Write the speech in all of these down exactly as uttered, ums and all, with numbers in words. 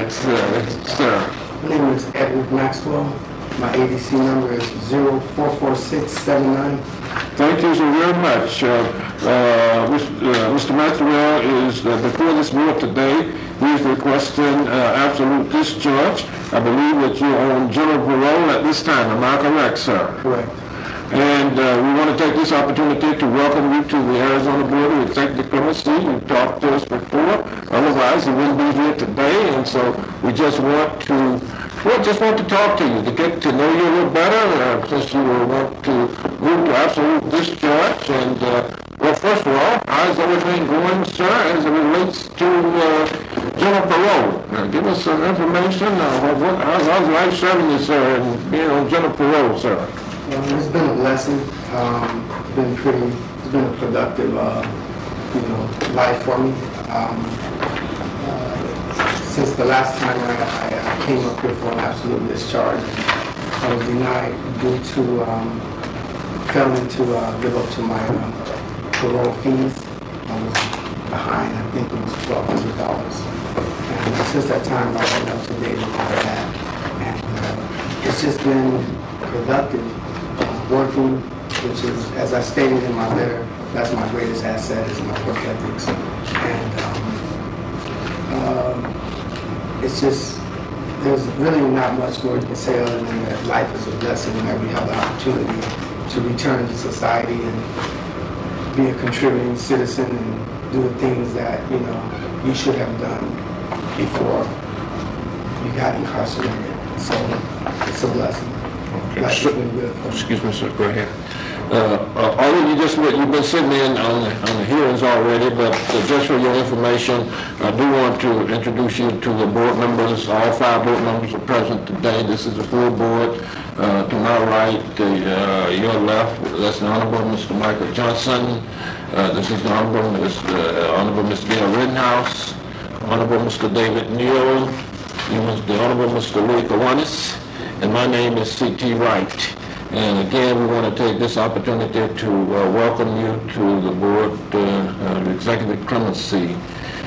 next, uh, sir? My name is Edward Maxwell. My A D C number is zero four four six seven nine. Thank you so very much. Uh, uh, Mister Maxwell is uh, before this board today. He's requesting uh, absolute discharge. I believe that you're on general parole at this time. Am I correct, sir? Correct. And uh, we want to take this opportunity to welcome you to the Arizona Board of Executive Clemency. You've talked to us before. Otherwise, you wouldn't be here today. And so we just want to Well, just want to talk to you, to get to know you a little better, uh, since you want to move to absolute discharge. And, uh, well, first of all, how's everything going, sir, as it relates to uh, general parole? Uh, give us some information. Uh, what, how's, how's life serving you, sir, and being on general parole, sir? Well, it's been a blessing. Um, it's been pretty, it's been a productive, uh, you know, life for me. Um, uh, since the last time I, I, I came up here for an absolute discharge, I was denied due to um, failing to uh, live up to my uh, parole fees. I was behind, I think it was twelve hundred dollars. And since that time, I've been up to date with all that. And uh, it's just been productive. Working, which is, as I stated in my letter, that's my greatest asset, is my work ethics. And um, uh, it's just, there's really not much more to say other than that life is a blessing whenever you have the opportunity to return to society and be a contributing citizen and do the things that, you know, you should have done before you got incarcerated. So it's a blessing. Okay. So, excuse me, sir. Go ahead. Uh, uh, although you just you've been sitting in on the, on the hearings already, but uh, just for your information, I do want to introduce you to the board members. All five board members are present today. This is the full board. Uh, to my right, uh, your left, that's the Honorable Mister Michael Johnson. Uh, this is the Honorable Mister Uh, Honorable Mister Gail Rittenhouse, Honorable Mister David Neal, the Honorable Mister Louis Kiwanis. And my name is C T Wright. And again, we want to take this opportunity to uh, welcome you to the Board uh, of Executive Clemency.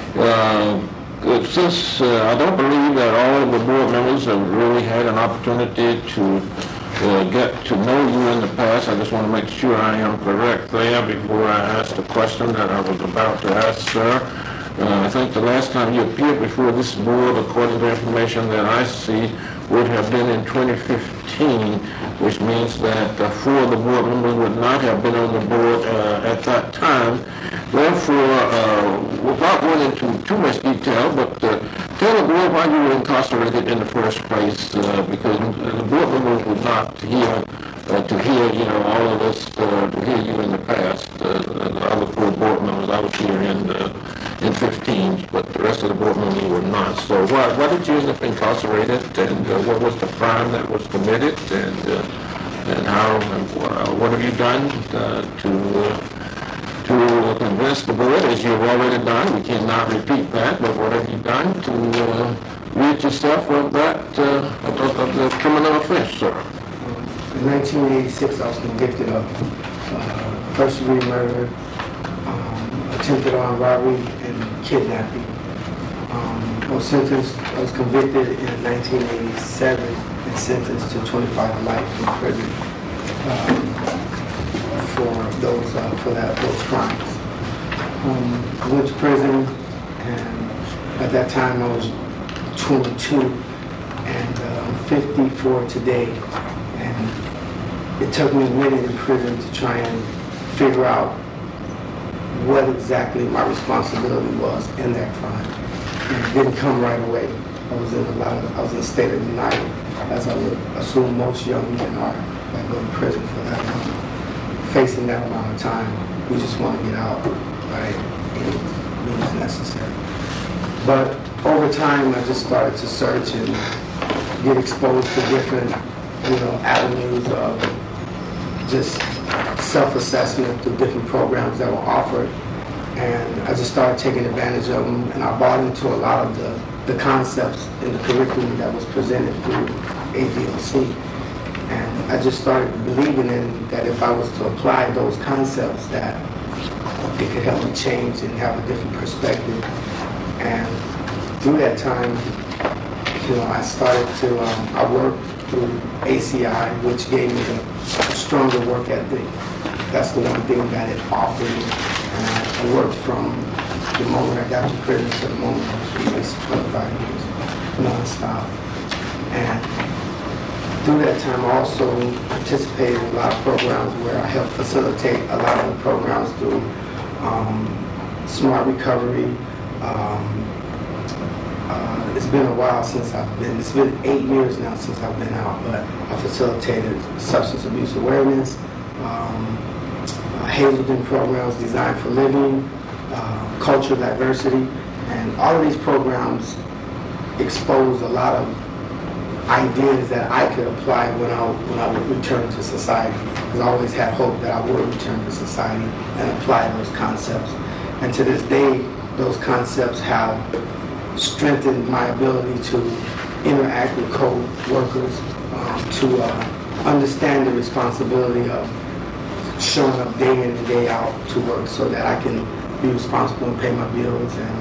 Uh, since uh, I don't believe that all of the board members have really had an opportunity to uh, get to know you in the past, I just want to make sure I am correct there before I ask the question that I was about to ask, sir. Uh, I think the last time you appeared before this board, according to information that I see, would have been in twenty fifteen, which means that uh, four of the board members would not have been on the board uh, at that time. Therefore, uh, without going into too much detail, but uh, tell the board why you were incarcerated in the first place, uh, because the board members were not here uh, to hear, you know, all of this, uh, to hear you in the past. Uh, the other four board members, I was here in uh, in fifteen, but the rest of the board members were not. So why, why did you end up incarcerated, and uh, what was the crime that was committed, and uh, and how, uh, what have you done uh, to uh, to convince the board, as you've already done? We cannot repeat that, but what have you done to uh, rid yourself of that, uh, of, of the criminal offense, sir? In nineteen eighty-six, I was convicted of uh, first-degree murder, um, attempted armed robbery, and kidnapping. Um, I was sentenced, I was convicted in nineteen eighty-seven and sentenced to twenty-five life in prison um, for those uh, for that those crimes. Um, I went to prison, and at that time I was twenty-two, and uh, I'm fifty-four today. And it took me a minute in prison to try and figure out what exactly my responsibility was in that crime. And it didn't come right away. I was in a lot of, I was in a state of denial, as I would assume most young men are that go to prison for that long. Facing that amount of time, we just want to get out, right? Any means necessary. But over time, I just started to search and get exposed to different, you know, avenues of just self-assessment through different programs that were offered. And I just started taking advantage of them, and I bought into a lot of the, the concepts in the curriculum that was presented through A D O C. And I just started believing in that if I was to apply those concepts, that it could help me change and have a different perspective. And through that time, you know, I started to, um, I worked through A C I, which gave me a, a stronger work ethic. That's the one thing that it offered me. And I, I worked from the moment I got to prison to the moment I was released, twenty-five years, non-stop. And through that time, I also participated in a lot of programs where I helped facilitate a lot of the programs through um, Smart Recovery. Um, uh, it's been a while since I've been, it's been eight years now since I've been out, but I facilitated substance abuse awareness, um, uh, Hazelden programs, Design for Living, uh, cultural diversity, and all of these programs expose a lot of ideas that I could apply when I when I would return to society. Because I always had hope that I would return to society and apply those concepts. And to this day, those concepts have strengthened my ability to interact with co-workers, um, to uh, understand the responsibility of showing up day in and day out to work so that I can be responsible and pay my bills and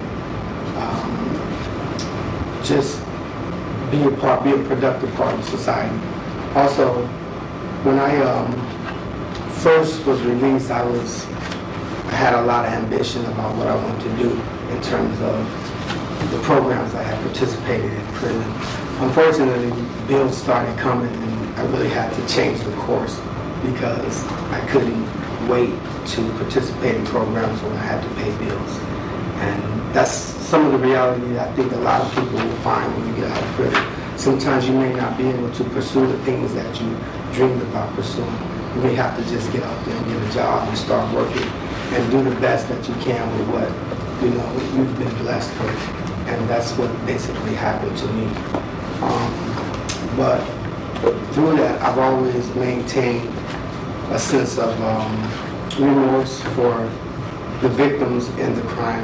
um, just be a part, be a productive part of society. Also, when I um, first was released, I was I had a lot of ambition about what I wanted to do in terms of the programs I had participated in prison. Unfortunately, bills started coming and I really had to change the course because I couldn't wait to participate in programs when I had to pay bills. And that's some of the reality that I think a lot of people will find when you get out of prison. Sometimes you may not be able to pursue the things that you dreamed about pursuing. You may have to just get out there and get a job and start working and do the best that you can with what you know you've been blessed with. And that's what basically happened to me. Um, but through that, I've always maintained a sense of um, remorse for the victims in the crime.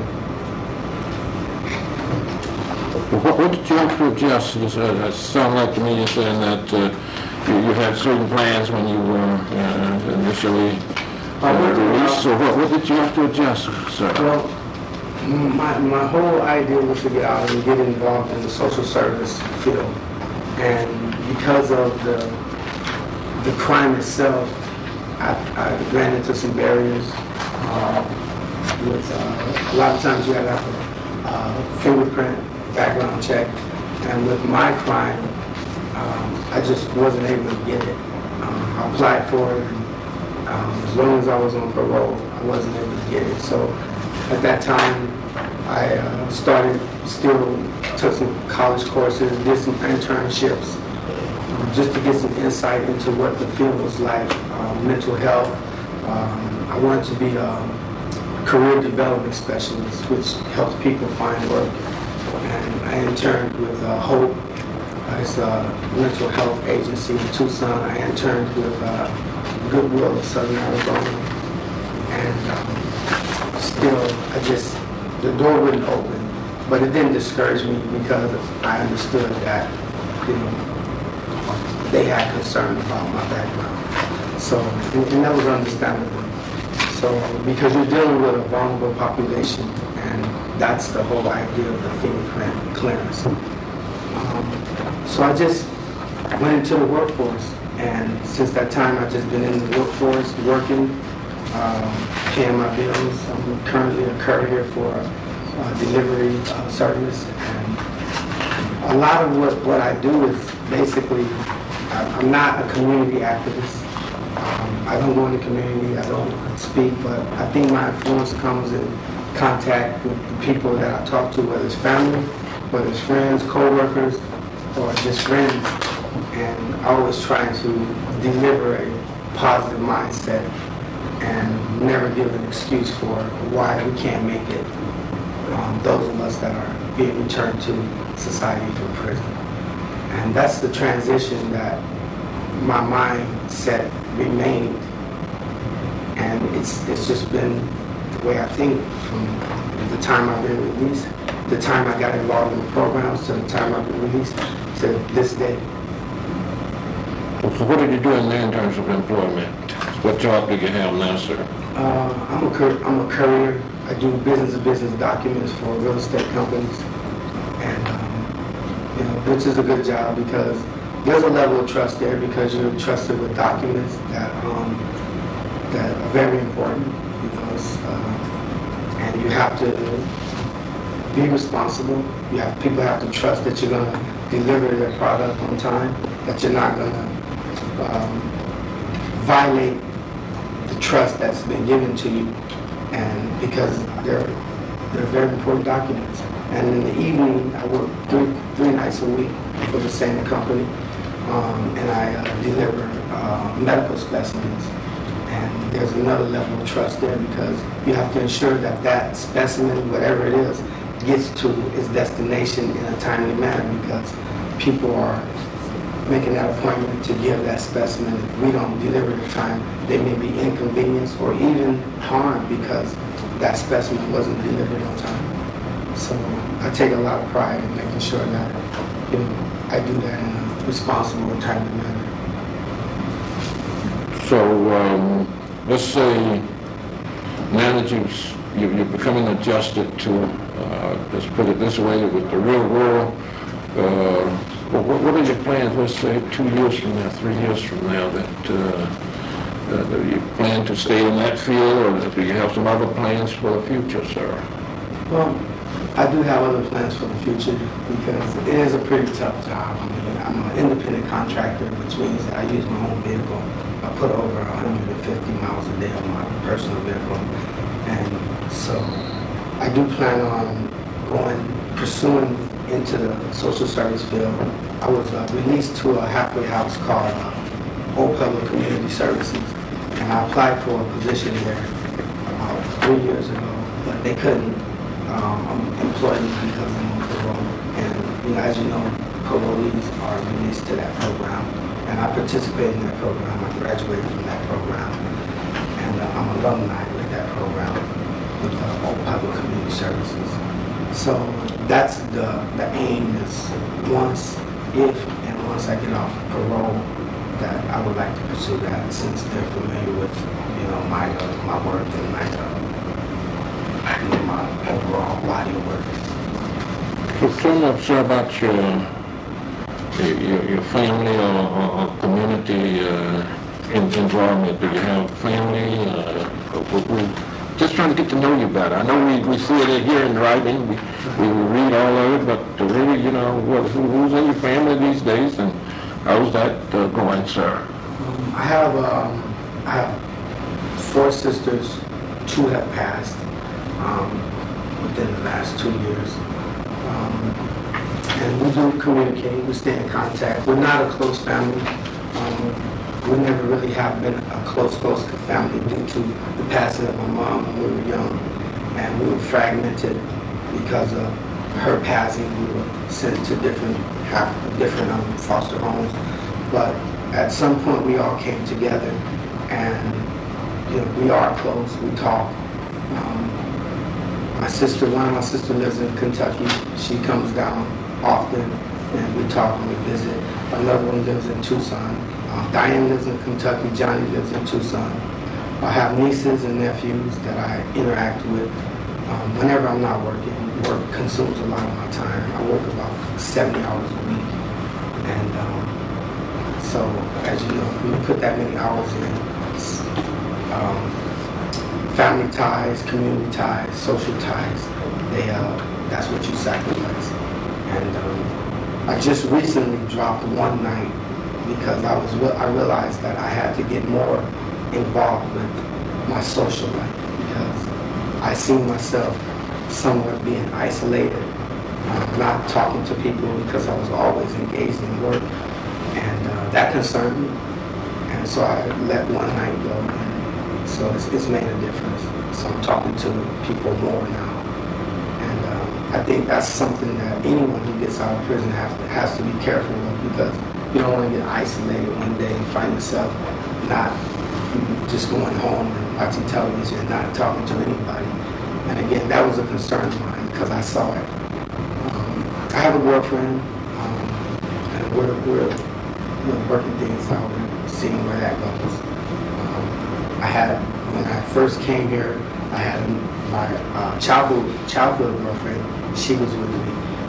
What, what did you have to adjust? It uh, sounded like to me you're saying that uh, you, you had certain plans when you were uh, initially uh, released. So what, what did you have to adjust, sir? Well, my, my whole idea was to get out and get involved in the social service field. And because of the, the crime itself, I, I ran into some barriers. Uh, with, uh, a lot of times you have to have a uh, fingerprint background check, and with my crime, um, I just wasn't able to get it. Um, I applied for it, and um, as long as I was on parole, I wasn't able to get it. So at that time, I uh, started, still took some college courses, did some internships, um, just to get some insight into what the field was like, um, mental health. Um, I wanted to be a career development specialist, which helps people find work. And I interned with uh, HOPE. Uh, it's a mental health agency in Tucson. I interned with uh, Goodwill of Southern Arizona. And um, still, I just, the door wouldn't open. But it didn't discourage me because I understood that, you know, they had concern about my background. So, and, and that was understandable. So, because you're dealing with a vulnerable population, and that's the whole idea of the fingerprint clearance. Um, so I just went into the workforce, and since that time I've just been in the workforce, working, um, paying my bills. I'm currently a courier for a, a delivery uh, service, and a lot of what, what I do is basically, I, I'm not a community activist. Um, I don't go in the community, I don't speak, but I think my influence comes in contact with the people that I talk to, whether it's family, whether it's friends, co-workers, or just friends. And I always try to deliver a positive mindset and never give an excuse for why we can't make it. Um, those of us that are being returned to society from prison. And that's the transition that my mindset remained. And it's it's just been the way I think from the time I've been released, the time I got involved in the programs, to the time I've been released, to this day. So what are you doing there in terms of employment? What job do you have now, sir? Uh, I'm, a cur I'm a courier. I do business-to-business documents for real estate companies. And um, you know, which is a good job because there's a level of trust there because you're trusted with documents that um, that are very important. You know, it's, uh, and you have to be responsible. You have people have to trust that you're going to deliver their product on time, that you're not going to um, violate the trust that's been given to you, and because they're they're very important documents. And in the evening, I work three three nights a week for the same company, um, and I uh, deliver uh, medical specimens. And there's another level of trust there because you have to ensure that that specimen, whatever it is, gets to its destination in a timely manner because people are making that appointment to give that specimen. If we don't deliver in time, they may be inconvenienced or even harmed because that specimen wasn't delivered on time. So I take a lot of pride in making sure that, you know, I do that in a responsible and timely manner. So, um, let's say now that you've, you- you're becoming adjusted to, uh, let's put it this way, with the real world, uh, well, what what are your plans, let's say, two years from now, three years from now, that, uh, uh, do you plan to stay in that field, or do you have some other plans for the future, sir? Well, I do have other plans for the future because it is a pretty tough job. I mean, I'm an independent contractor, which means that I use my own vehicle. I put over one hundred fifty miles a day on my personal vehicle. And so I do plan on going, pursuing into the social service field. I was uh, released to a halfway house called uh, Old Public Community Services. And I applied for a position there about three years ago, but they couldn't um, employ me because I'm on parole. And you know, as you know, parolees are released to that program. And I participated in that program. I graduated from that program. And uh, I'm alumni with that program, with uh, Old Public Community Services. So that's the, the aim is once, if and once I get off parole, that I would like to pursue that since they're familiar with, you know, my uh, my work and my, uh, you know, my overall body of work. So tell me, sir, about your, your, your family or, or, or community uh, in, involvement. Do you have family? Uh, we, we, just trying to get to know you better. I know we, we see it here in writing, we, we read all of it, but to really, you know, what, who, who's in your family these days, and how's that uh, going, sir? Um, I have um, I have four sisters. Two have passed um, within the last two years. Um, and we do communicate, we stay in contact. We're not a close family. Um, we never really have been a close, close family due to the passing of my mom when we were young. And we were fragmented because of her passing. We were sent to different, half, different um, foster homes. But at some point we all came together and, you know, we are close, we talk. Um, my sister, one of my sisters lives in Kentucky. She comes down often and we talk and we visit. Another one lives in Tucson. Uh, Diane lives in Kentucky, Johnny lives in Tucson. I have nieces and nephews that I interact with. Um, whenever I'm not working, work consumes a lot of my time. I work about seventy hours a week. And um, so, as you know, when you put that many hours in, um, family ties, community ties, social ties, they, uh, that's what you sacrifice. And um, I just recently dropped one night because I was I realized that I had to get more involved with my social life because I see myself somewhat being isolated, uh, not talking to people because I was always engaged in work, and uh, that concerned me. And so I let one night go, and so it's, it's made a difference. So I'm talking to people more now, and um, I think that's something that anyone who gets out of prison has to, has to be careful of because you don't want to get isolated one day and find yourself not just going home and watching television and not talking to anybody. And again, that was a concern of mine because I saw it. Um, I have a girlfriend, um, and we're, we're you know, working things out and seeing where that goes. Um, I had, when I first came here, I had my uh, childhood childhood girlfriend. She was with me,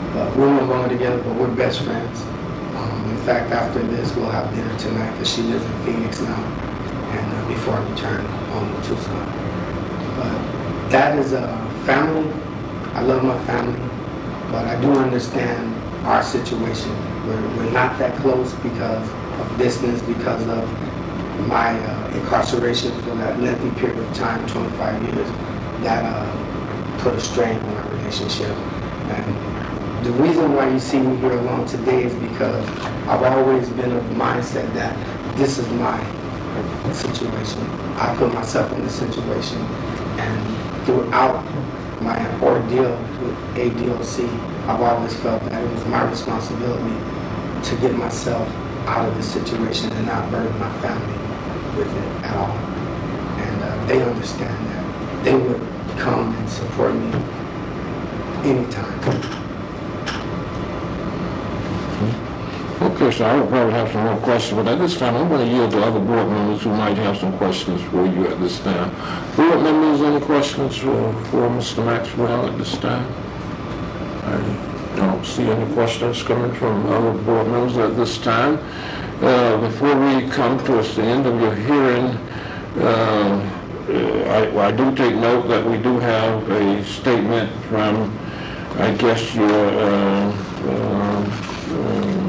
But we're no longer together, but we're best friends. Um, in fact, after this, we'll have dinner tonight because she lives in Phoenix now, and uh, before I return home to Tucson. But that is a family. I love my family, but I do understand our situation. We're, we're not that close because of business, because of my uh, incarceration for that lengthy period of time, twenty-five years, that uh, put a strain on our relationship. And the reason why you see me here alone today is because I've always been of the mindset that this is my situation. I put myself in this situation, and throughout my ordeal with A D O C, I've always felt that it was my responsibility to get myself out of this situation and not burden my family with it at all. And uh, they understand that. They would come and support me anytime. Okay, so I will probably have some more questions, but at this time, I'm going to yield to other board members who might have some questions for you at this time. Board members, any questions for, for Mister Maxwell at this time? I don't see any questions coming from other board members at this time. Uh, before we come towards the end of your hearing, uh, I, I do take note that we do have a statement from, I guess, your uh, uh, um,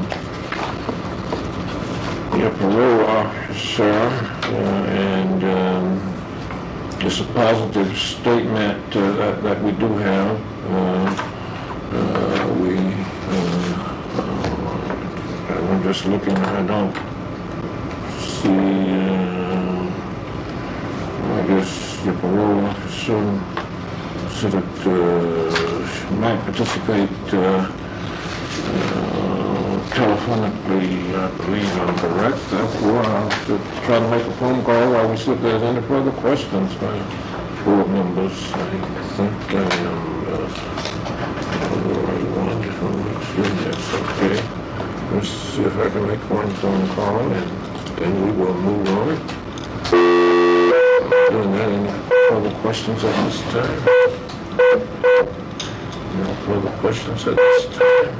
your parole officer, uh, and um, it's a positive statement uh, that, that we do have. Uh, uh, we, uh, uh, I'm just looking, I don't see, uh, I guess your parole officer said that uh, she might participate uh, uh, telephonically, I believe I'm correct. Therefore, I'll have to try to make a phone call while we see if there's any further questions by board members. I think I am uh, the right one. Just want to make sure that's okay. Let's see if I can make one phone call, and then we will move on. Doing that, any further questions at this time? No further questions at this time.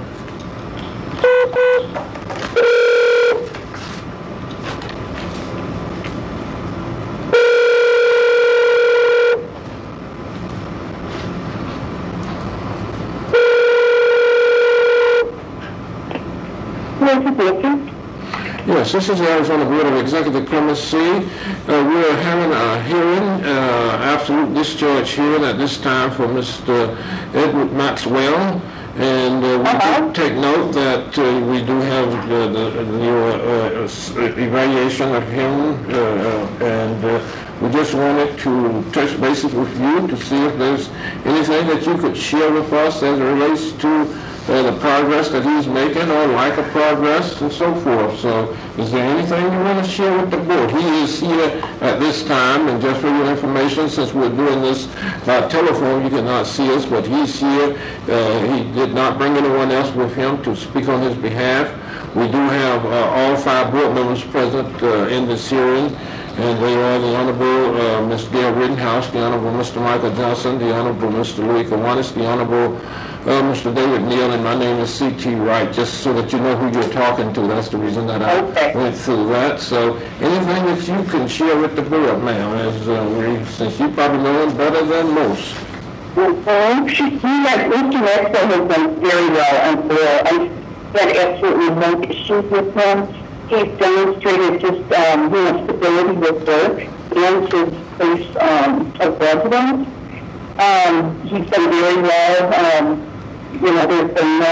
Yes, this is the Arizona Board of Executive Clemency. Uh, we're having a hearing, uh, absolute discharge hearing at this time for Mister Edward Maxwell. And uh, we uh-huh. do take note that uh, we do have the, the, the uh, evaluation of him, uh, and uh, we just wanted to touch bases with you to see if there's anything that you could share with us as it relates to uh, the progress that he's making or lack of progress and so forth. So is there anything you want to share with the board? He is here at this time, and just for your information, since we're doing this by telephone, you cannot see us, but he's here. Uh, he did not bring anyone else with him to speak on his behalf. We do have uh, all five board members present uh, in this hearing, and they are the Honorable uh, Miz Gail Rittenhouse, the Honorable Mister Michael Johnson, the Honorable Mister Louis Kiwanis, the Honorable uh, Mister David Neal, and my name is C T Wright, just so that you know who you're talking to. That's the reason that I okay. went through that. So anything that you can share with the board, ma'am, as, uh, we, since you probably know him better than most. Well, she, he has, Mister Maxwell has done very well, and uh, I had absolutely no issues with him. He's demonstrated just, um, you know, stability with work and his place um, of residence. Um, he's done very well. Um, you know, there's been no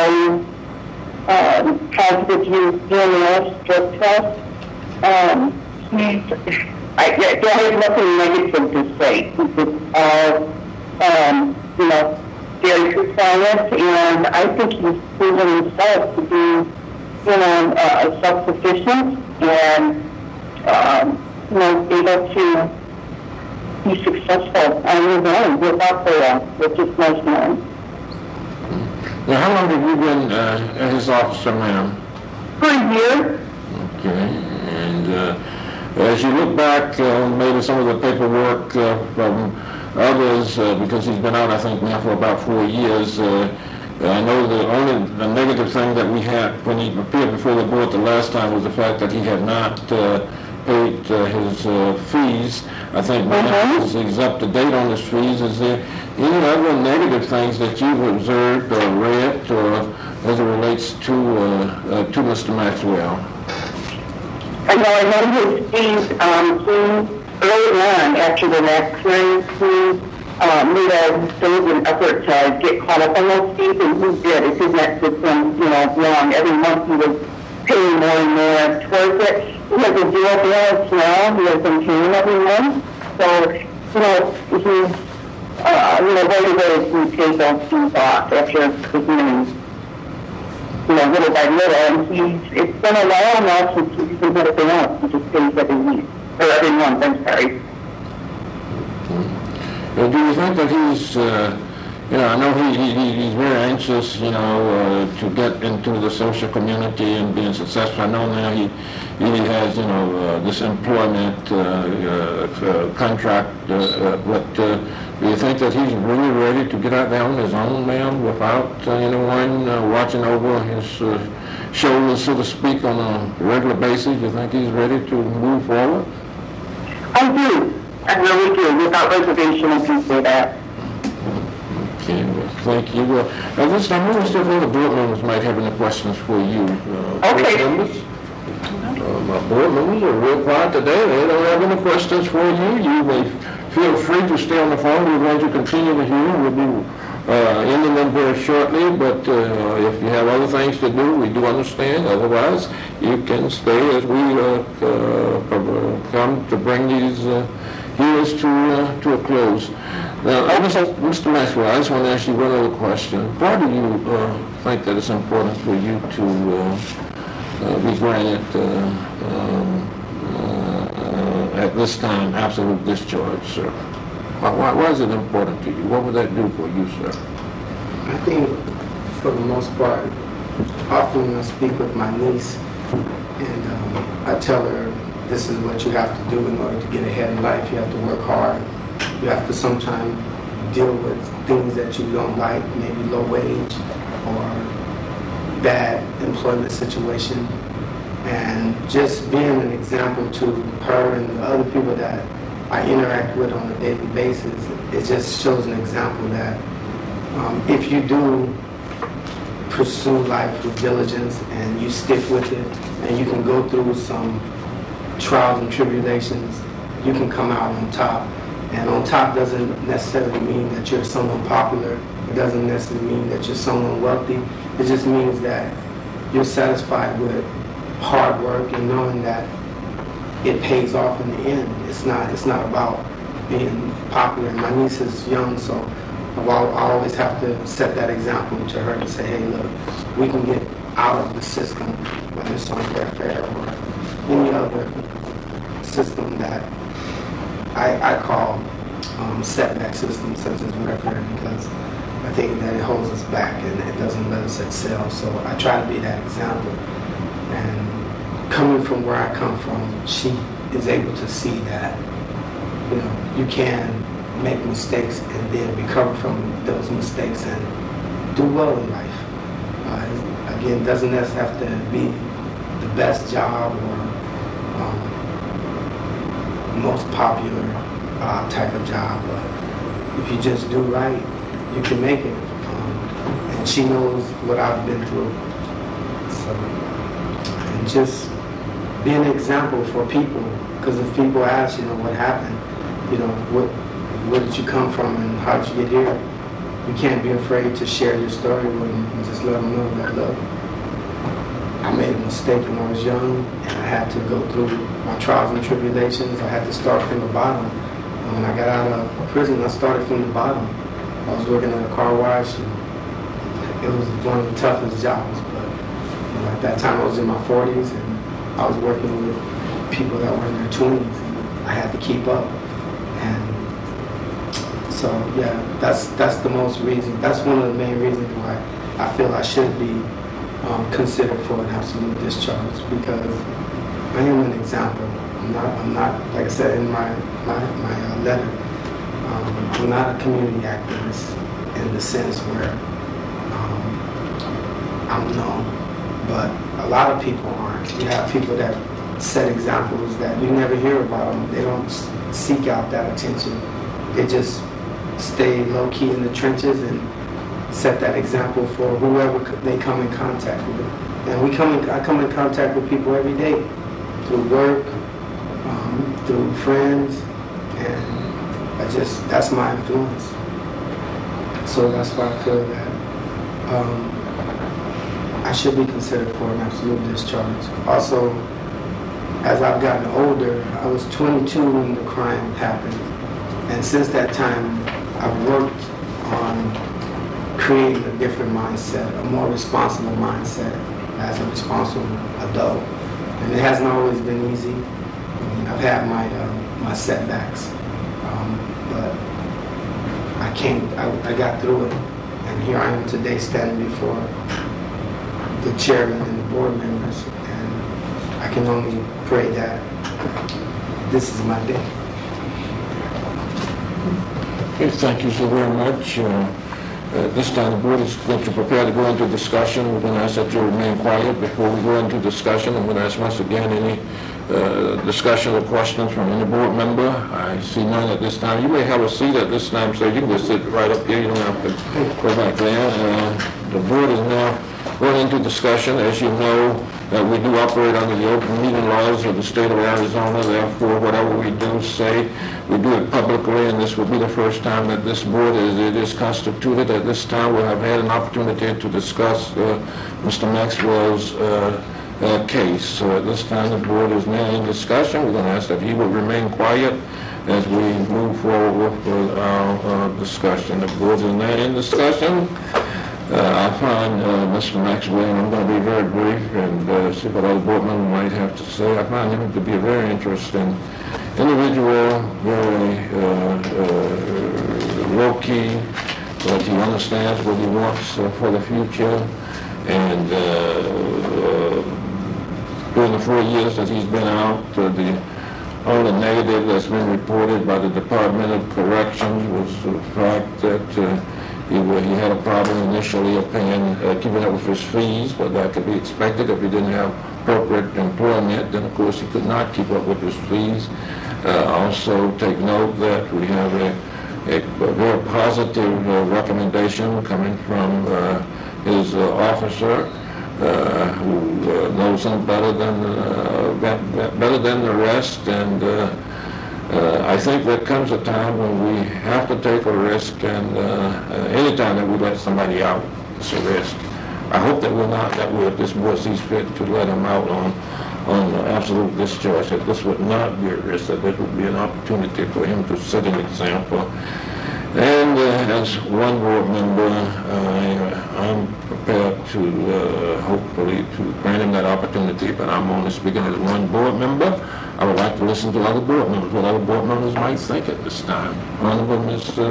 um, positive U N S drug test. Um, he's, I, I have nothing negative to say. He's all, um, you know, very compliant, and I think he's proven himself to be, you know, uh, self-sufficient and, um, you know, able to be successful on his own without parole, which is nice man. Now, how long have you been uh, at his office, ma'am? For a year. Okay, and uh, as you look back, uh, maybe some of the paperwork uh, from others, uh, because he's been out, I think, now for about four years, uh, Uh, I know the only the negative thing that we had when he appeared before the board the last time was the fact that he had not uh, paid uh, his uh, fees. I think now Mhm. he's he's up to date on his fees. Is there any other negative things that you've observed or read or as it relates to uh, uh, to Mister Maxwell? I know, I know his fees, um, he, early on, after the last hearing, he, uh, made a diligent effort to get caught up on those fees, and he did. It did not take him, you know, long. Every month he was paying more and more towards it. He has a zero balance now. He has been paying every month. So, you know, he's, uh, you know, very, very, he paid those fees off after the hearing. You know, little by little, and he's, it's been a while now since he's been put everything else. He just pays every week, or every month, I'm sorry. Uh, do you think that he's, uh, you know, I know he, he he's very anxious, you know, uh, to get into the social community and being successful. I know now he he has, you know, uh, this employment uh, uh, uh, contract, uh, uh, but uh, do you think that he's really ready to get out there on his own, ma'am, without uh, anyone uh, watching over his uh, shoulders, so to speak, on a regular basis? Do you think he's ready to move forward? I do. I really do, without reservation, I can say that. Okay, well, thank you. Well, at this time, I still know the board members might have any questions for you. Uh, Okay. board members? Uh, my board members are real quiet today. They don't have any questions for you. You may feel free to stay on the phone. We're going to continue the hearing. We'll be uh, ending them very shortly, but uh, if you have other things to do, we do understand. Otherwise, you can stay as we uh, uh, come to bring these uh, hearings to uh, to a close. Now, Mister Maxwell, I just want to ask you one other question. Why do you uh, think that it's important for you to uh, uh, be granted uh, um, uh, at this time absolute discharge, sir? Why, why, why is it important to you? What would that do for you, sir? I think for the most part, often when I speak with my niece and um, I tell her this is what you have to do in order to get ahead in life. You have to work hard. You have to sometimes deal with things that you don't like, maybe low wage or bad employment situation. And just being an example to her and the other people that I interact with on a daily basis, it just shows an example that um, if you do pursue life with diligence and you stick with it and you can go through some trials and tribulations, you can come out on top. And on top doesn't necessarily mean that you're someone popular. It doesn't necessarily mean that you're someone wealthy. It just means that you're satisfied with hard work and knowing that it pays off in the end. It's not, it's not about being popular. And my niece is young, so I'll, I always have to set that example to her to say, hey, look, we can get out of the system, whether it's on welfare or any other system that I, I call um, setback systems such as welfare, because I think that it holds us back and it doesn't let us excel. So I try to be that example. And coming from where I come from, she is able to see that, you know, you can make mistakes and then recover from those mistakes and do well in life. Uh, again, doesn't necessarily have to be the best job or um, most popular uh, type of job, but if you just do right, you can make it. Um, and she knows what I've been through. So, and just be an example for people, because if people ask, you know, what happened, you know, what, where did you come from and how did you get here? You can't be afraid to share your story with them and just let them know that, look, I made a mistake when I was young, and I had to go through my trials and tribulations. I had to start from the bottom. And when I got out of prison, I started from the bottom. I was working at a car wash, and it was one of the toughest jobs. But you know, at that time, I was in my forties, and I was working with people that were in their twenties. And I had to keep up. And so, yeah, that's that's the most reason. That's one of the main reasons why I feel I should be Um, considered for an absolute discharge, because I am an example. I'm not, I'm not like I said in my my, my uh, letter, um, I'm not a community activist in the sense where um, I'm known, but a lot of people aren't. You have people that set examples that you never hear about them. They don't s- seek out that attention. They just stay low-key in the trenches and set that example for whoever c- they come in contact with. And we come in, I come in contact with people every day through work, um, through friends, and I just, that's my influence. So that's why I feel that um, I should be considered for an absolute discharge. Also, as I've gotten older, I was twenty-two when the crime happened. And since that time, I've worked on creating a different mindset, a more responsible mindset as a responsible adult. And it hasn't always been easy. I mean, I've had my uh, my setbacks, um, but I came, I, I got through it. And here I am today standing before the chairman and the board members. And I can only pray that this is my day. Okay, thank you so very much. Uh, At this time, the board is going to prepare to go into discussion. We're going to ask that you remain quiet before we go into discussion. I'm going to ask once again any uh, discussion or questions from any board member. I see none at this time. You may have a seat at this time, so you can just sit right up here. You don't have to go back there. Uh, the board is now going into discussion. As you know, that we do operate under the open meeting laws of the state of Arizona. Therefore, whatever we do say, we do it publicly, and this will be the first time that this board is, it is constituted. At this time, we'll have had an opportunity to discuss uh, Mister Maxwell's uh, uh, case. So at this time, the board is now in discussion. We're going to ask that he will remain quiet as we move forward with our uh, discussion. The board is now in discussion. Uh, I find uh, Mister Maxwell, and I'm going to be very brief and uh, see what other board members might have to say. I find him to be a very interesting individual, very uh, uh, low-key, but he understands what he wants uh, for the future. And uh, uh, during the four years that he's been out, uh, the only negative that's been reported by the Department of Corrections was the fact that uh, He, he had a problem initially of paying, uh, keeping up with his fees, but that could be expected if he didn't have appropriate employment. Then, of course, he could not keep up with his fees. Uh, also, take note that we have a, a, a very positive uh, recommendation coming from uh, his uh, officer, uh, who uh, knows him better than uh, better than the rest, and. Uh, Uh, I think there comes a time when we have to take a risk, and uh, uh, any time that we let somebody out, it's a risk. I hope that we're not, that we, if this board sees fit to let him out on, on absolute discharge, that this would not be a risk, that this would be an opportunity for him to set an example. And uh, as one board member, uh, I'm prepared to uh, hopefully to grant him that opportunity, but I'm only speaking as one board member. I would like to listen to other board members, what other board members might think at this time. One of them is uh,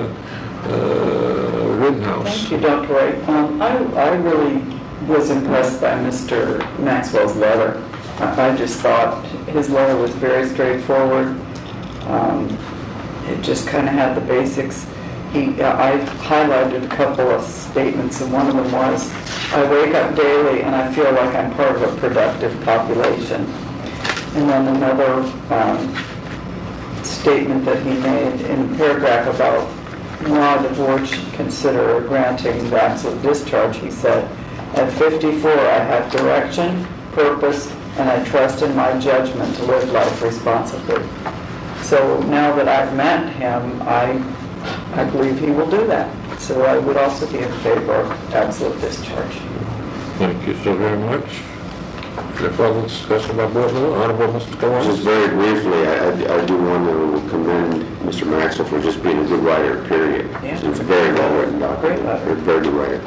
uh, Rittenhouse. Thank you, Doctor Wright. Um, I, I really was impressed by Mister Maxwell's letter. I, I just thought his letter was very straightforward. Um, it just kind of had the basics. He, I highlighted a couple of statements, and one of them was, I wake up daily and I feel like I'm part of a productive population. And then another um, statement that he made in a paragraph about why the board should consider granting the absolute discharge. He said, at fifty-four, I have direction, purpose, and I trust in my judgment to live life responsibly. So now that I've met him, I, I believe he will do that. So I would also be in favor of absolute discharge. Thank you so very much. Is there further discussion about board member? Honorable Mister Kowal? Just very briefly, I, I, I do want to commend Mister Maxwell for just being a good writer, period. Yeah. It's a very well-written document. Great letter. A very good writer.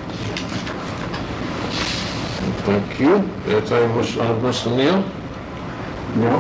Thank you. Anything, Mister Neal? No?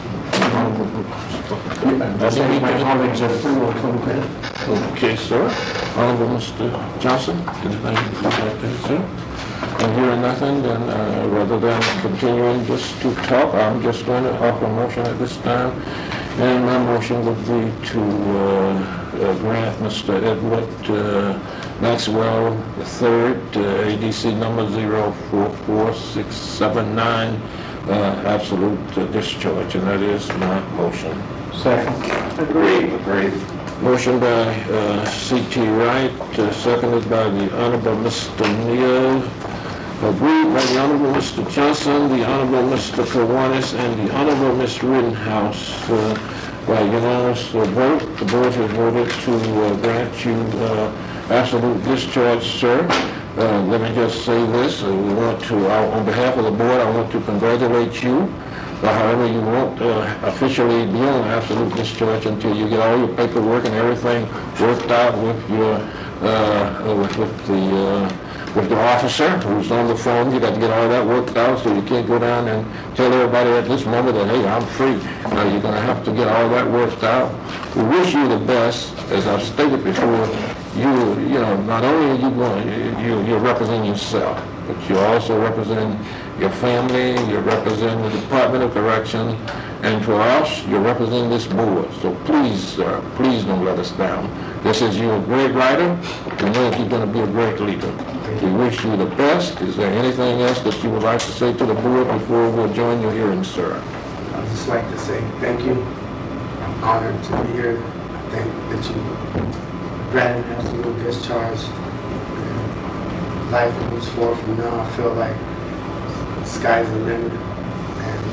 I think my colleagues are through or come Okay, sir. Honorable Mister Johnson, anything you'd like to say, sir? And hearing nothing, then uh, rather than continuing just to talk, I'm just going to offer a motion at this time. And my motion would be to uh, uh, grant Mister Edward uh, Maxwell the third, uh, A D C number zero four four six seven nine, uh, absolute uh, discharge, and that is my motion. Second. Agreed. Agreed. Motion by uh, C T Wright, uh, seconded by the Honorable Mister Neal. Agreed by the Honorable Mister Johnson, the Honorable Mister Kiwanis, and the Honorable Miss Rittenhouse. Uh, by unanimous uh, vote, the board has voted to uh, grant you uh, absolute discharge, sir. Uh, let me just say this, uh, we want to, uh, on behalf of the board, I want to congratulate you. Uh, however, you won't uh, officially be on absolute discharge until you get all your paperwork and everything worked out with your, uh, with, with the, uh, with the officer who's on the phone. You got to get all that worked out, so you can't go down and tell everybody at this moment that, hey, I'm free. Uh, you're going to have to get all that worked out. We wish you the best. As I've stated before, you, you know, not only are you going, you, you're representing yourself, but you're also representing your family, you're representing the Department of Correction, and for us, you're representing this board. So please, sir, please don't let us down. Just as you're a great writer, we know that you're going to be a great leader. We wish you the best. Is there anything else that you would like to say to the board before we join your hearing, sir? I'd just like to say thank you. I'm honored to be here. I think that you granted me absolute discharge. And life moves forward from now. I feel like the sky's the limit, and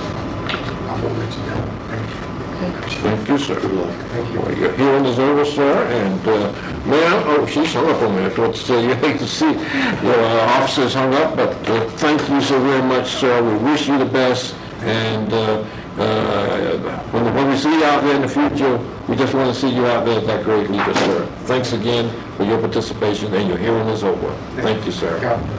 I won't let you down. Thank you. Thank you, sir. Good luck. Thank you. Well, your hearing is over, sir, and, uh, ma'am, oh, she's hung up on me. I thought to say, you hate to see your uh, officers hung up, but uh, thank you so very much, sir. We wish you the best, and uh, uh, when, when we see you out there in the future, we just want to see you out there as that great leader, sir. Thanks again for your participation, and your hearing is over. Thank you, sir. God bless.